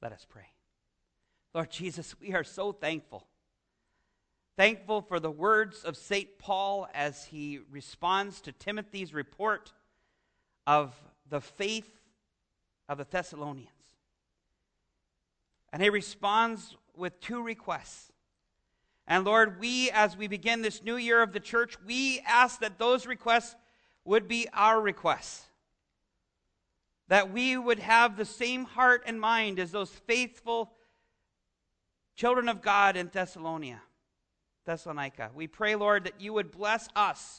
Let us pray. Lord Jesus, we are so thankful. Thankful for the words of St. Paul as he responds to Timothy's report of the faith of the Thessalonians. And he responds with two requests. And Lord, as we begin this new year of the church, we ask that those requests would be our requests. That we would have the same heart and mind as those faithful children of God in Thessalonica. We pray, Lord, that you would bless us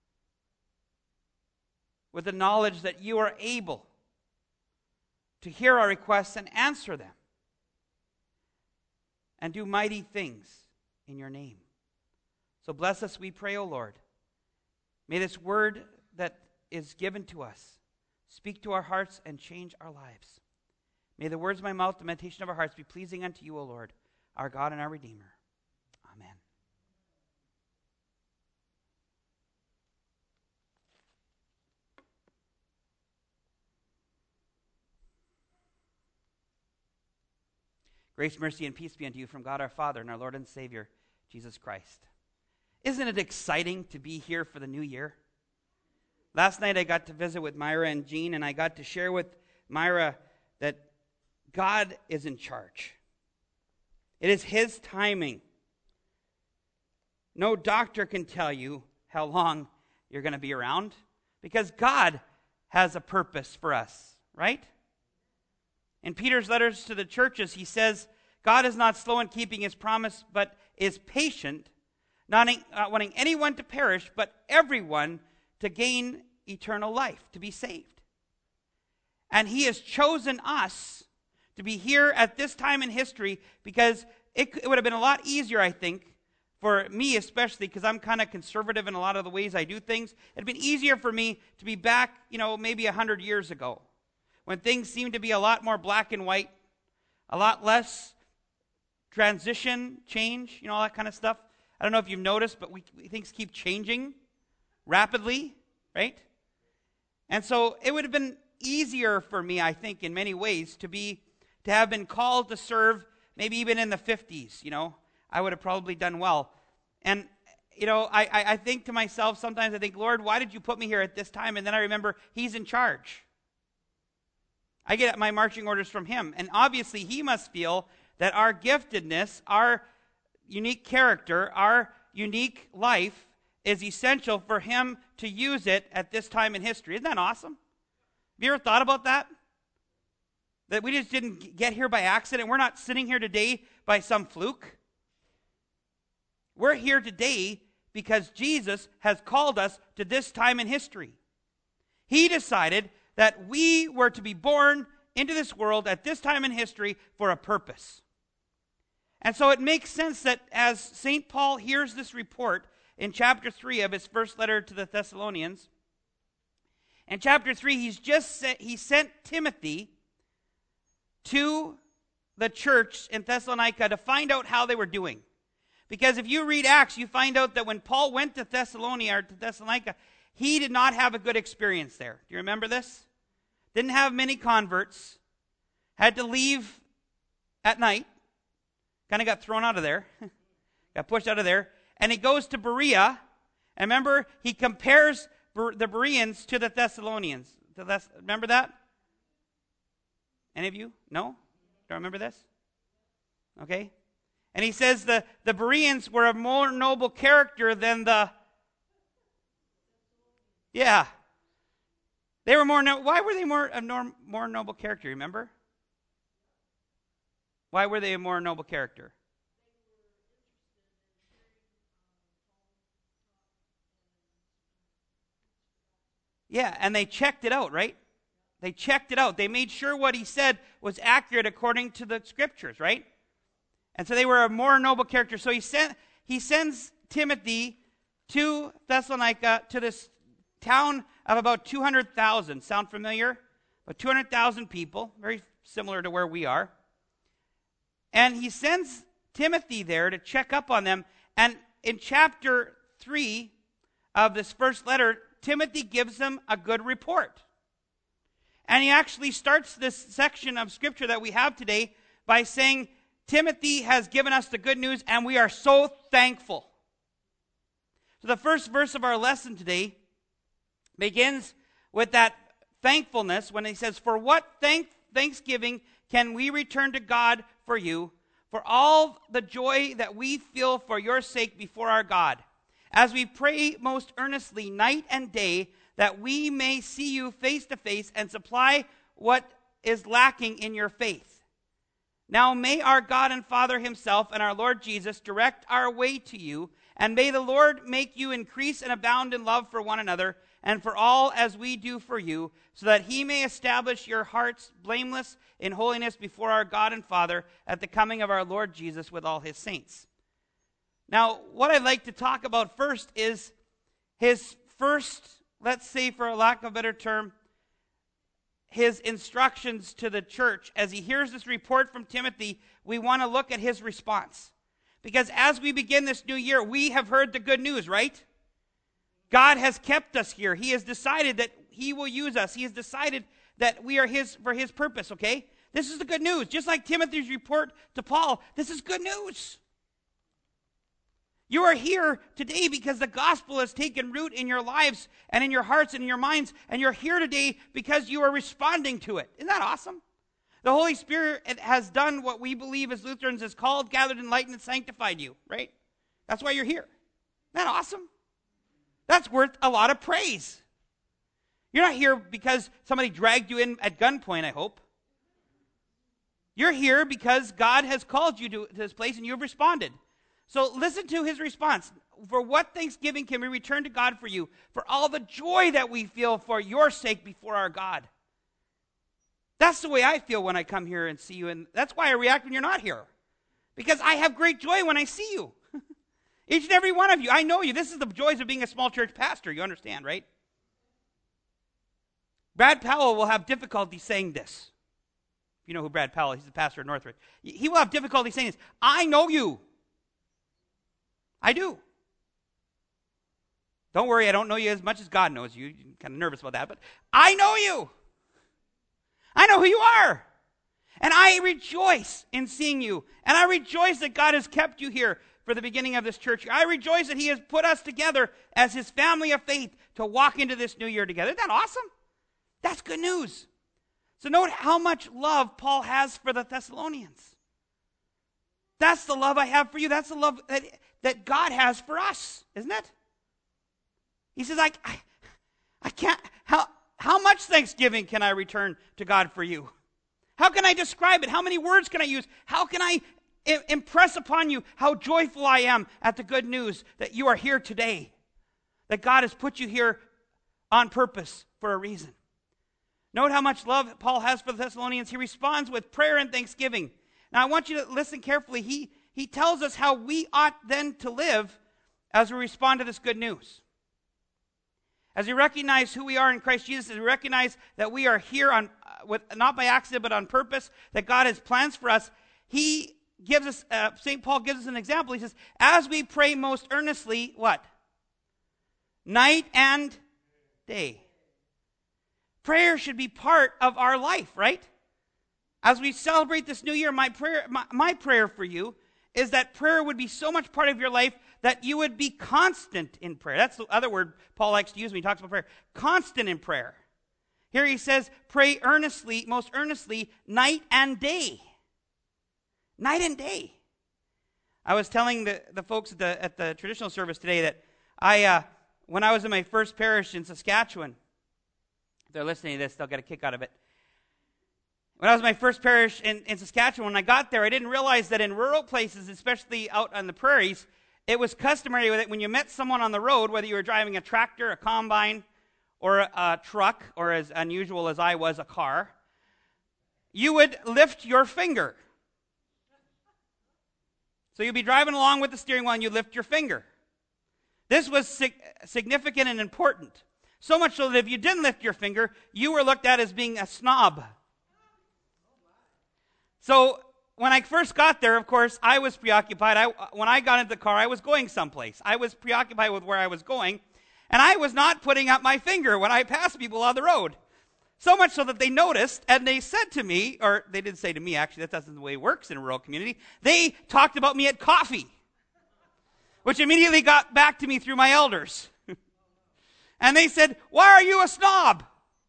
with the knowledge that you are able to hear our requests and answer them and do mighty things in your name. So bless us, we pray, O Lord. May this word that is given to us speak to our hearts and change our lives. May the words of my mouth, the meditation of our hearts be pleasing unto you, O Lord, our God and our Redeemer. Amen. Grace, mercy, and peace be unto you from God our Father and our Lord and Savior, Jesus Christ. Isn't it exciting to be here for the new year? Last night I got to visit with Myra and Jean, and I got to share with Myra that God is in charge. It is His timing. No doctor can tell you how long you're going to be around because God has a purpose for us, right? In Peter's letters to the churches, he says, God is not slow in keeping His promise, but is patient, not wanting anyone to perish, but everyone to gain eternal life, to be saved. And He has chosen us to be here at this time in history because it would have been a lot easier, I think, for me especially, because I'm kind of conservative in a lot of the ways I do things. It'd been easier for me to be back, maybe 100 years ago, when things seemed to be a lot more black and white, a lot less transition, change, all that kind of stuff. I don't know if you've noticed, but things keep changing rapidly, right? And so it would have been easier for me, I think, in many ways, to have been called to serve, maybe even in the 50s. I would have probably done well. And I think to myself sometimes, I think, Lord, why did you put me here at this time? And then I remember He's in charge. I get my marching orders from Him, and obviously He must feel that our giftedness, our unique character, our unique life is essential for Him to use it at this time in history. Isn't that awesome? Have you ever thought about that? That we just didn't get here by accident. We're not sitting here today by some fluke. We're here today because Jesus has called us to this time in history. He decided that we were to be born into this world at this time in history for a purpose. And so it makes sense that as St. Paul hears this report in chapter 3 of his first letter to the Thessalonians, in chapter 3 he sent Timothy to the church in Thessalonica to find out how they were doing. Because if you read Acts, you find out that when Paul went to Thessalonica, he did not have a good experience there. Do you remember this? Didn't have many converts. Had to leave at night. Kind of got thrown out of there. Got pushed out of there. And he goes to Berea. And remember, he compares the Bereans to the Thessalonians. Remember that? Any of you? No? Don't remember this? Okay. And he says the Bereans were of more noble character than the... Yeah. They were more... Why were they more noble character, remember? Why were they a more noble character? Yeah, and they checked it out, right? They checked it out. They made sure what he said was accurate according to the scriptures, right? And so they were a more noble character. So he sends Timothy to Thessalonica, to this town of about 200,000. Sound familiar? About 200,000 people, very similar to where we are. And he sends Timothy there to check up on them. And in chapter 3 of this first letter, Timothy gives them a good report. And he actually starts this section of scripture that we have today by saying, Timothy has given us the good news, and we are so thankful. So the first verse of our lesson today begins with that thankfulness when he says, for what thanksgiving can we return to God for you, for all the joy that we feel for your sake before our God, as we pray most earnestly night and day that we may see you face to face and supply what is lacking in your faith. Now may our God and Father himself and our Lord Jesus direct our way to you, and may the Lord make you increase and abound in love for one another and for all as we do for you, so that he may establish your hearts blameless in holiness before our God and Father at the coming of our Lord Jesus with all his saints. Now, what I'd like to talk about first is his first, let's say for a lack of a better term, his instructions to the church. As he hears this report from Timothy, we want to look at his response. Because as we begin this new year, we have heard the good news, right? God has kept us here. He has decided that he will use us. He has decided that we are his for his purpose, okay? This is the good news. Just like Timothy's report to Paul, this is good news. You are here today because the gospel has taken root in your lives and in your hearts and in your minds, and you're here today because you are responding to it. Isn't that awesome? The Holy Spirit has done what we believe as Lutherans is called, gathered, enlightened, and sanctified you, right? That's why you're here. Isn't that awesome? That's worth a lot of praise. You're not here because somebody dragged you in at gunpoint, I hope. You're here because God has called you to this place and you've responded. So listen to his response. For what thanksgiving can we return to God for you? For all the joy that we feel for your sake before our God. That's the way I feel when I come here and see you. And that's why I react when you're not here. Because I have great joy when I see you. Each and every one of you. I know you. This is the joys of being a small church pastor. You understand, right? Brad Powell will have difficulty saying this. If you know who Brad Powell is, he's the pastor of Northridge. He will have difficulty saying this. I know you. I do. Don't worry, I don't know you as much as God knows you. You're kind of nervous about that, but I know you. I know who you are. And I rejoice in seeing you. And I rejoice that God has kept you here for the beginning of this church. I rejoice that he has put us together as his family of faith to walk into this new year together. Isn't that awesome? That's good news. So note how much love Paul has for the Thessalonians. That's the love I have for you. That's the love that God has for us, isn't it? He says, I can't, how much thanksgiving can I return to God for you? How can I describe it? How many words can I use? How can I impress upon you how joyful I am at the good news that you are here today? That God has put you here on purpose for a reason. Note how much love Paul has for the Thessalonians. He responds with prayer and thanksgiving. Now I want you to listen carefully. He tells us how we ought then to live as we respond to this good news. As we recognize who we are in Christ Jesus, as we recognize that we are here not by accident but on purpose, that God has plans for us, he gives us, St. Paul gives us an example. He says, as we pray most earnestly, what? Night and day. Prayer should be part of our life, right? As we celebrate this new year, my prayer for you is that prayer would be so much part of your life that you would be constant in prayer. That's the other word Paul likes to use when he talks about prayer. Constant in prayer. Here he says, pray earnestly, most earnestly, night and day. Night and day. I was telling the folks at the traditional service today that when I was in my first parish in Saskatchewan, if they're listening to this, they'll get a kick out of it. When I was in my first parish in Saskatchewan, when I got there, I didn't realize that in rural places, especially out on the prairies, it was customary that when you met someone on the road, whether you were driving a tractor, a combine, or a truck, or as unusual as I was, a car, you would lift your finger. So you'd be driving along with the steering wheel and you lift your finger. This was significant and important. So much so that if you didn't lift your finger, you were looked at as being a snob. So when I first got there, of course, I was preoccupied. When I got into the car, I was going someplace. I was preoccupied with where I was going, and I was not putting up my finger when I passed people on the road. So much so that they noticed, and they said to me, or they didn't say to me, actually, that isn't the way it works in a rural community. They talked about me at coffee, which immediately got back to me through my elders. And they said, "Why are you a snob?"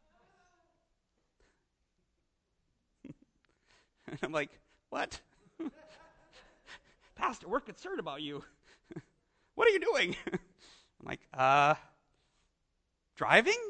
And I'm like, "What?" "Pastor, we're concerned about you." "What are you doing?" I'm like, driving?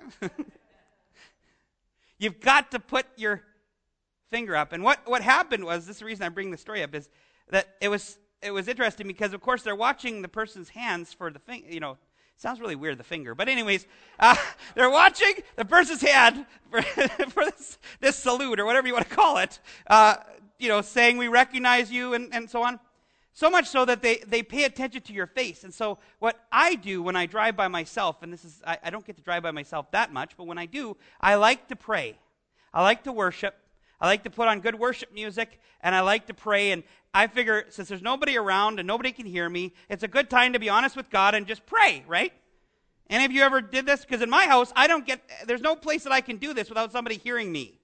You've got to put your finger up. And what happened was, this is the reason I bring the story up, is that it was interesting because, of course, they're watching the person's hands for the finger, sounds really weird, the finger. But anyways, they're watching the person's hand for this salute, or whatever you want to call it, saying, "We recognize you," and so on. So much so that they pay attention to your face. And so what I do when I drive by myself, and this is, I don't get to drive by myself that much, but when I do, I like to pray. I like to worship. I like to put on good worship music, and I like to pray. And I figure, since there's nobody around and nobody can hear me, it's a good time to be honest with God and just pray, right? Any of you ever did this? Because in my house, there's no place that I can do this without somebody hearing me.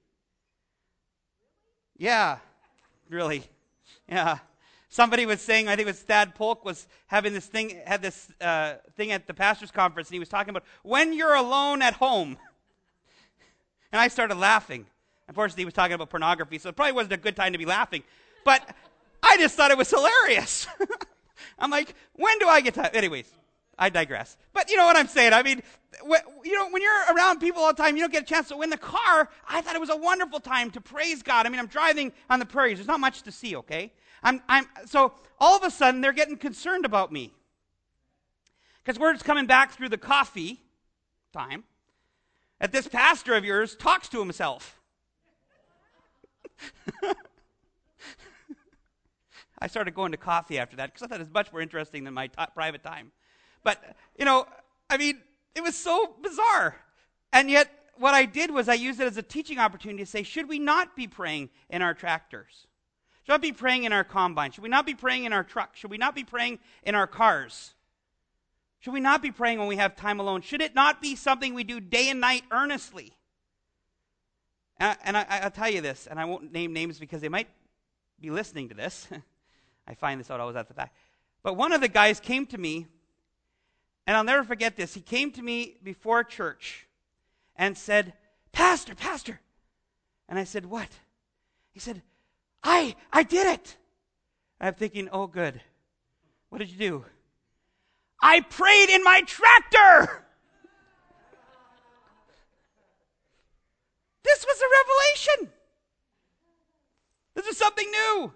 Yeah, really. Yeah. Somebody was saying, I think it was Thad Polk, was having this thing, had this thing at the pastor's conference, and he was talking about when you're alone at home. And I started laughing. Unfortunately, he was talking about pornography, so it probably wasn't a good time to be laughing. But I just thought it was hilarious. I'm like, when do I get time? Anyways, I digress. But you know what I'm saying. I mean, when you're around people all the time, you don't get a chance. So in the car, I thought it was a wonderful time to praise God. I mean, I'm driving on the prairies. There's not much to see, okay? So all of a sudden, they're getting concerned about me. Because word's coming back through the coffee time that this pastor of yours talks to himself. I started going to coffee after that because I thought it was much more interesting than my private time. But, it was so bizarre. And yet, what I did was I used it as a teaching opportunity to say, should we not be praying in our tractors? Should we not be praying in our combine? Should we not be praying in our truck? Should we not be praying in our cars? Should we not be praying when we have time alone? Should it not be something we do day and night earnestly? And I'll tell you this, and I won't name names because they might be listening to this. I find this out always at the back. But one of the guys came to me, and I'll never forget this. He came to me before church and said, Pastor. And I said, "What?" He said, I did it. And I'm thinking, oh, good. What did you do? I prayed in my tractor. This was a revelation. This is something new.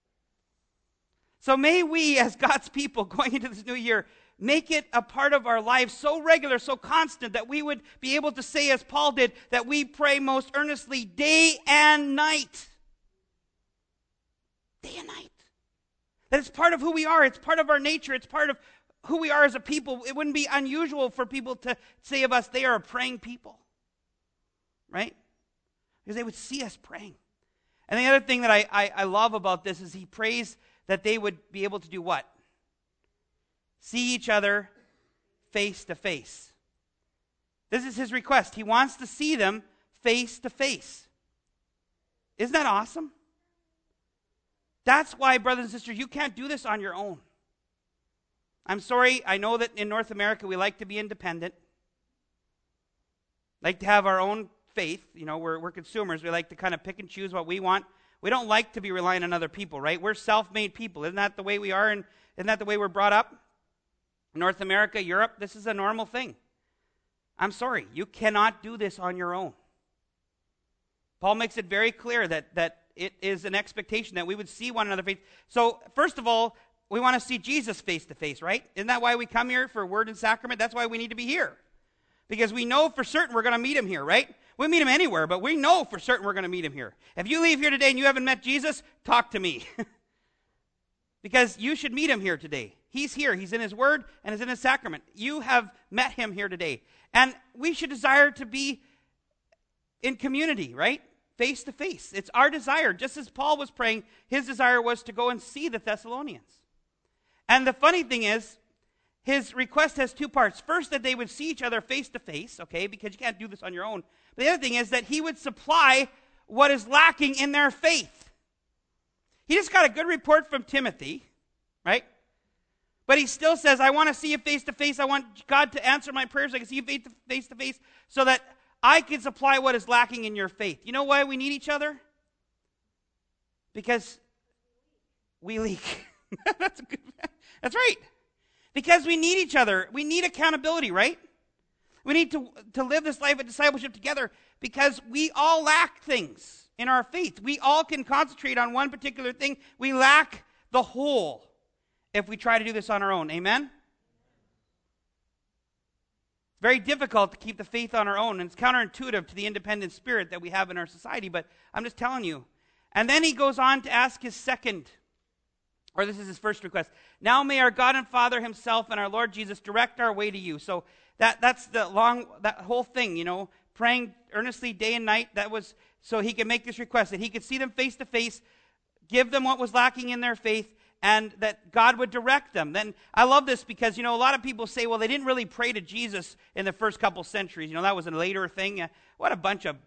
So may we, as God's people going into this new year, make it a part of our lives so regular, so constant, that we would be able to say, as Paul did, that we pray most earnestly day and night. Day and night. That it's part of who we are. It's part of our nature. It's part of who we are as a people. It wouldn't be unusual for people to say of us, they are a praying people. Right? Because they would see us praying. And the other thing that I love about this is he prays that they would be able to do what? See each other face to face. This is his request. He wants to see them face to face. Isn't that awesome? That's why, brothers and sisters, you can't do this on your own. I'm sorry, I know that in North America we like to be independent. Like to have our own faith. We're consumers. We like to kind of pick and choose what we want. We don't like to be relying on other people, right? We're self-made people. Isn't that the way we are? And isn't that the way we're brought up? North America, Europe, this is a normal thing. I'm sorry, you cannot do this on your own. Paul makes it very clear that it is an expectation that we would see one another face. So, first of all, we want to see Jesus face to face, right? Isn't that why we come here for word and sacrament? That's why we need to be here. Because we know for certain we're going to meet him here, right? We meet him anywhere, but we know for certain we're going to meet him here. If you leave here today and you haven't met Jesus, talk to me. Because you should meet him here today. He's here. He's in his word and is in his sacrament. You have met him here today. And we should desire to be in community, right? Face to face. It's our desire. Just as Paul was praying, his desire was to go and see the Thessalonians. And the funny thing is, his request has two parts. First, that they would see each other face to face, okay, because you can't do this on your own. But the other thing is that he would supply what is lacking in their faith. He just got a good report from Timothy, right? But he still says, I want to see you face to face. I want God to answer my prayers. I can see you face to face so that I can supply what is lacking in your faith. You know why we need each other? Because we leak. That's right. Because we need each other. We need accountability, right? We need to live this life of discipleship together because we all lack things in our faith. We all can concentrate on one particular thing. We lack the whole if we try to do this on our own. Amen? It's very difficult to keep the faith on our own, and it's counterintuitive to the independent spirit that we have in our society, but I'm just telling you. And then he goes on to ask his second, or this is his first request. Now may our God and Father himself and our Lord Jesus direct our way to you. So that's that whole thing, praying earnestly day and night. That was so he could make this request, that he could see them face to face, give them what was lacking in their faith, and that God would direct them. Then I love this because, a lot of people say, well, they didn't really pray to Jesus in the first couple centuries. That was a later thing. What a bunch of,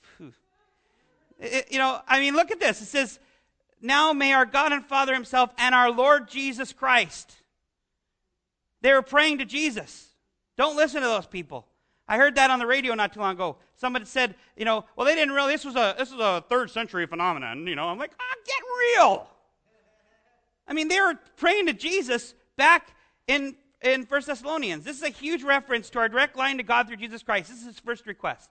look at this. It says, now may our God and Father himself and our Lord Jesus Christ. They were praying to Jesus. Don't listen to those people. I heard that on the radio not too long ago. Somebody said, well, they didn't really, this was a third century phenomenon. I'm like, get real. They were praying to Jesus back in 1 Thessalonians. This is a huge reference to our direct line to God through Jesus Christ. This is his first request.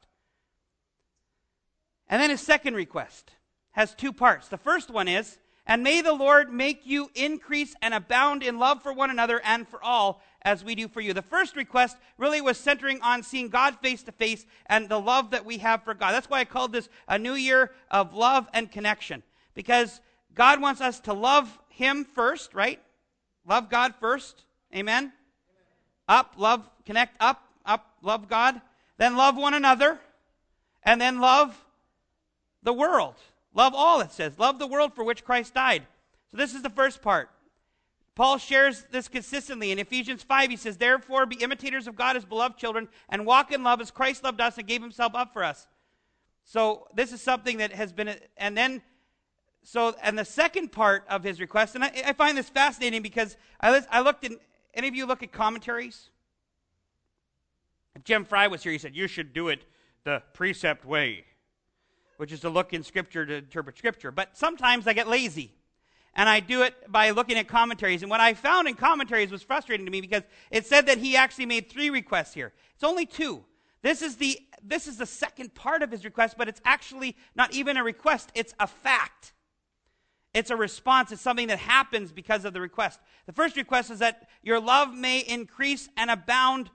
And then his second request has two parts. The first one is, and may the Lord make you increase and abound in love for one another and for all, as we do for you. The first request really was centering on seeing God face to face and the love that we have for God. That's why I called this a new year of love and connection. Because God wants us to love him first, right? Love God first. Amen? Connect up, love God. Then love one another. And then love the world. Love all, it says. Love the world for which Christ died. So this is the first part. Paul shares this consistently. In Ephesians 5, he says, therefore be imitators of God as beloved children and walk in love as Christ loved us and gave himself up for us. So this is something that has been, and the second part of his request, and I find this fascinating because I looked in, any of you look at commentaries? If Jim Fry was here, he said, you should do it the precept way, which is to look in Scripture to interpret Scripture. But sometimes I get lazy, and I do it by looking at commentaries. And what I found in commentaries was frustrating to me because it said that he actually made 3 requests here. It's only 2. This is the second part of his request, but it's actually not even a request. It's a fact. It's a response. It's something that happens because of the request. The first request is that your love may increase and abound,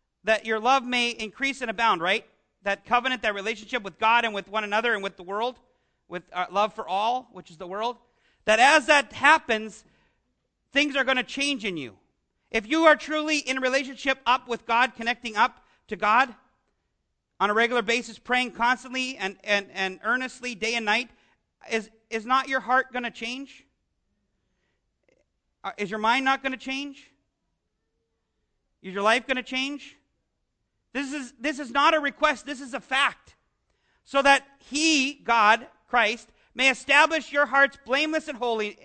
right? That covenant, that relationship with God and with one another and with the world, with love for all, which is the world, that as that happens, things are going to change in you. If you are truly in a relationship up with God, connecting up to God on a regular basis, praying constantly and earnestly day and night, is not your heart going to change? Is your mind not going to change? Is your life going to change? This is not a request. This is a fact. So that he, God, Christ, may establish your hearts blameless in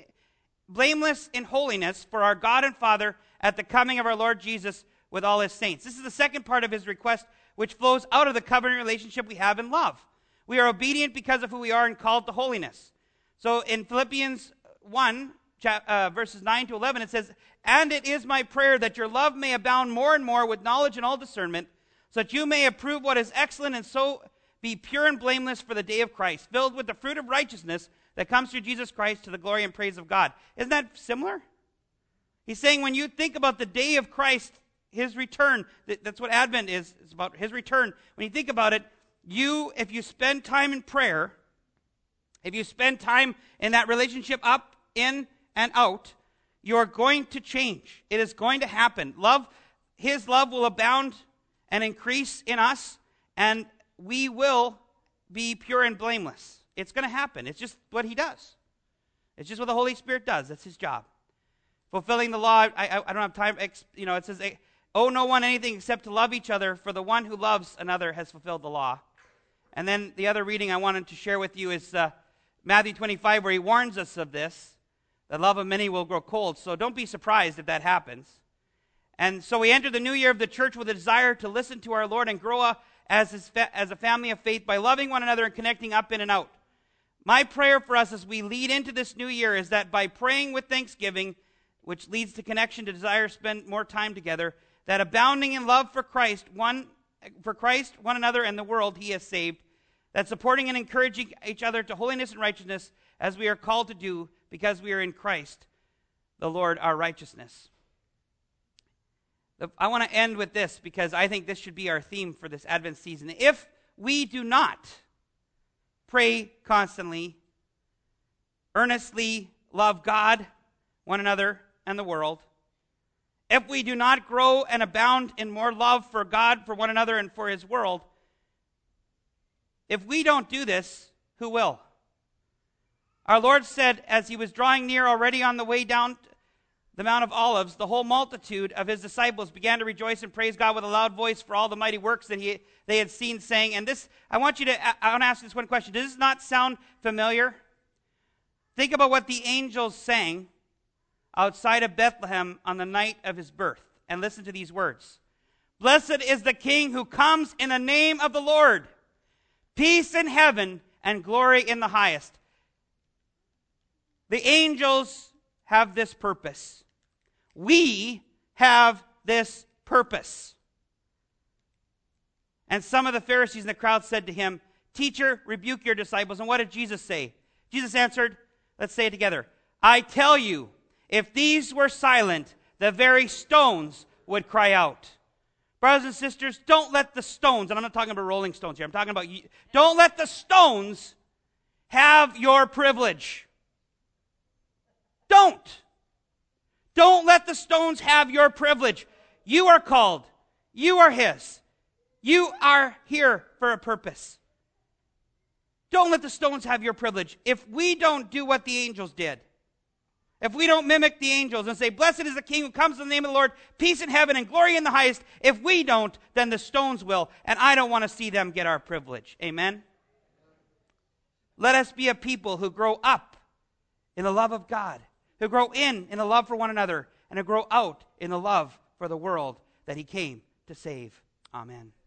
holiness for our God and Father at the coming of our Lord Jesus with all his saints. This is the second part of his request, which flows out of the covenant relationship we have in love. We are obedient because of who we are and called to holiness. So in Philippians 1, verses 9 to 11, it says, and it is my prayer that your love may abound more and more with knowledge and all discernment, so that you may approve what is excellent and so be pure and blameless for the day of Christ, filled with the fruit of righteousness that comes through Jesus Christ to the glory and praise of God. Isn't that similar? He's saying when you think about the day of Christ, his return, that's what Advent is. It's about his return. When you think about it, if you spend time in prayer, if you spend time in that relationship up, in, and out, you're going to change. It is going to happen. His love will abound and increase in us, and we will be pure and blameless. It's going to happen. It's just what he does. It's just what the Holy Spirit does. That's his job. Fulfilling the law, I don't have time, it says, owe no one anything except to love each other, for the one who loves another has fulfilled the law. And then the other reading I wanted to share with you is Matthew 25, where he warns us of this. The love of many will grow cold, so don't be surprised if that happens. And so we enter the new year of the church with a desire to listen to our Lord and grow up as a family of faith by loving one another and connecting up in and out. My prayer for us as we lead into this new year is that by praying with thanksgiving, which leads to connection, to desire to spend more time together, that abounding in love for Christ, one another, and the world he has saved, that supporting and encouraging each other to holiness and righteousness as we are called to do because we are in Christ, the Lord, our righteousness. I want to end with this because I think this should be our theme for this Advent season. If we do not pray constantly, earnestly love God, one another, and the world, if we do not grow and abound in more love for God, for one another, and for his world, if we don't do this, who will? Our Lord said, as he was drawing near already on the way down the Mount of Olives, the whole multitude of his disciples began to rejoice and praise God with a loud voice for all the mighty works that they had seen, saying, and this, I want to ask this one question. Does this not sound familiar? Think about what the angels sang outside of Bethlehem on the night of his birth. And listen to these words. Blessed is the King who comes in the name of the Lord. Peace in heaven and glory in the highest. The angels have this purpose. We have this purpose. And some of the Pharisees in the crowd said to him, Teacher, rebuke your disciples. And what did Jesus say? Jesus answered, let's say it together. I tell you, if these were silent, the very stones would cry out. Brothers and sisters, don't let the stones, and I'm not talking about rolling stones here, I'm talking about, don't let the stones have your privilege. Don't. Don't let the stones have your privilege. You are called. You are his. You are here for a purpose. Don't let the stones have your privilege. If we don't do what the angels did, if we don't mimic the angels and say, blessed is the King who comes in the name of the Lord, peace in heaven and glory in the highest, if we don't, then the stones will. And I don't want to see them get our privilege. Amen? Let us be a people who grow up in the love of God, who grow in the love for one another, and who grow out in the love for the world that he came to save. Amen.